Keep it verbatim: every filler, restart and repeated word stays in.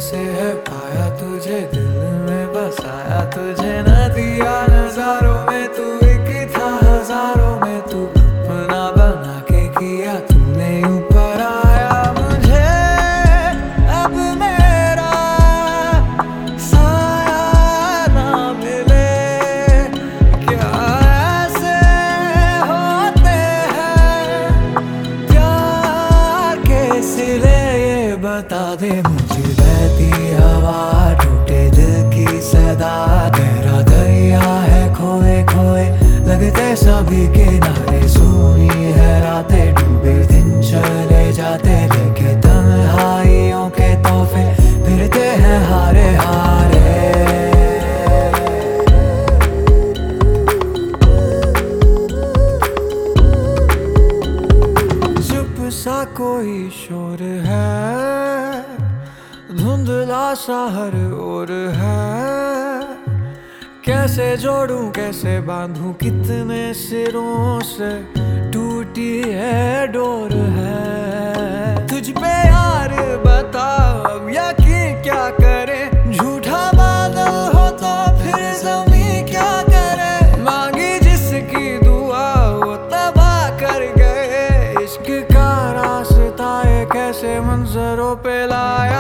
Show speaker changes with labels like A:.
A: से है पाया तुझे, दिल में बसाया तुझे, न दिया नजारों में तू एक था हजारों में, तू अपना बना के किया तूने ऊपर आया मुझे। अब मेरा साया ना मिले, क्या ऐसे होते हैं प्यार के सिले, ये बता दे मुझे। बहती हवा, टूटे दिल की सदा, गहरा दरिया है खोए खोए लगते सभी किनारे, सोई है रातें डूबे दिन चले जाते, लेके तन्हाइयों के तोहफे फिरते हैं हारे हारे। चुप सा कोई शोर है, धुंधला सा हर ओर है, कैसे जोड़ूं कैसे बांधूं, कितने सिरों से टूटी है डोर है। तुझ पे यार बता अब यकीन क्या करे, झूठा बादल हो तो फिर ज़मीं क्या करे, मांगी जिसकी दुआ वो तबाह कर गए, इश्क का रास्ता ये कैसे मंजरों पे लाया।